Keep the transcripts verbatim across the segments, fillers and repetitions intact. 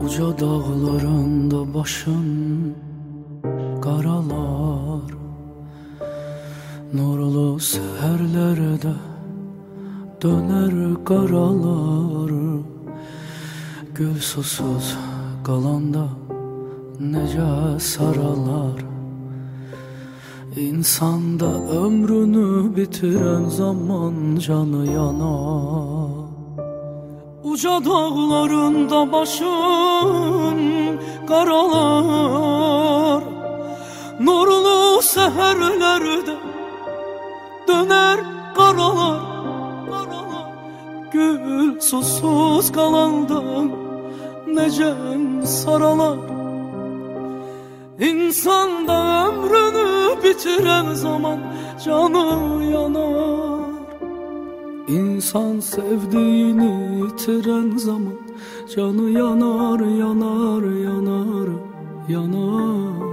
Uca dağlarında başın qaralar, nurlu seherlerde döner qaralar. Gül susuz qalanda necə saralar. İnsanda ömrünü bitiren zaman canı yanar. Uca dağlarında başın qaralar, nurlu seherlerde döner qaralar, qaralar. Gül susuz qalanda necə saralar. İnsanda ömrünü bitiren zaman canı yanar. İnsan sevdiğini yitiren zaman canı yanar, yanar, yanar, yanar.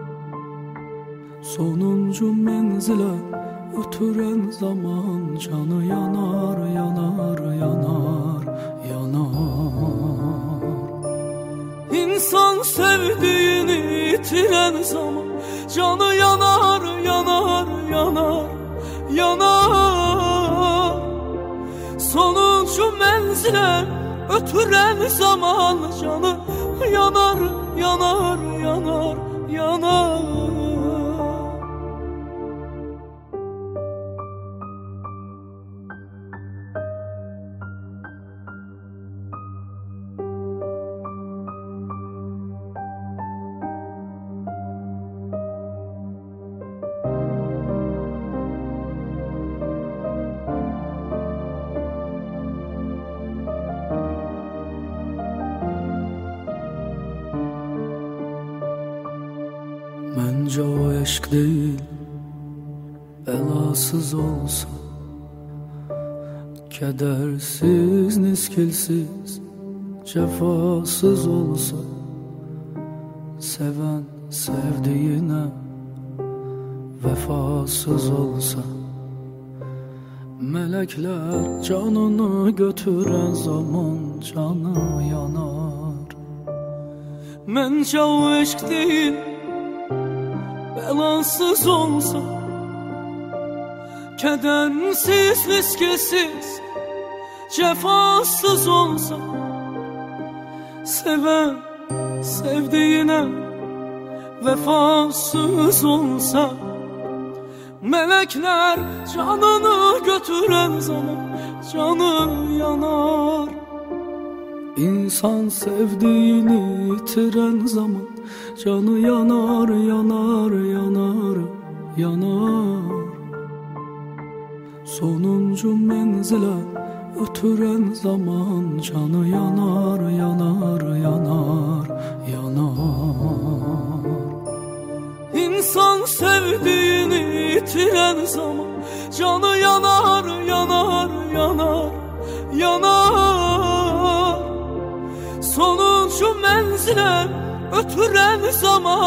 Sonuncu menzile ötüren zaman canı yanar, yanar, yanar, yanar. İnsan sevdiğini yitiren zaman canı yanar, yanar, yanar, yanar. Sonuncu menzile ötüren zaman canı yanar, yanar, yanar, yanar. Bence o aşk değil, belasız olsa, kedersiz, niskilsiz, cefasız olsa, seven sevdiğine vefasız olsa, melekler canını götüren zaman canı yanar. Bence o aşk değil, belasız olsa, kedersiz, miskesiz, cefasız olsa, seven sevdiğine vefasız olsa, melekler canını götüren zaman canı yanar. İnsan sevdiğini yitiren zaman canı yanar, yanar, yanar, yanar. Sonuncu menzile ötüren zaman canı yanar, yanar, yanar, yanar. İnsan sevdiğini yitiren zaman canı yanar, yanar, yanar, yanar. Sonuncu menzile ötüren zaman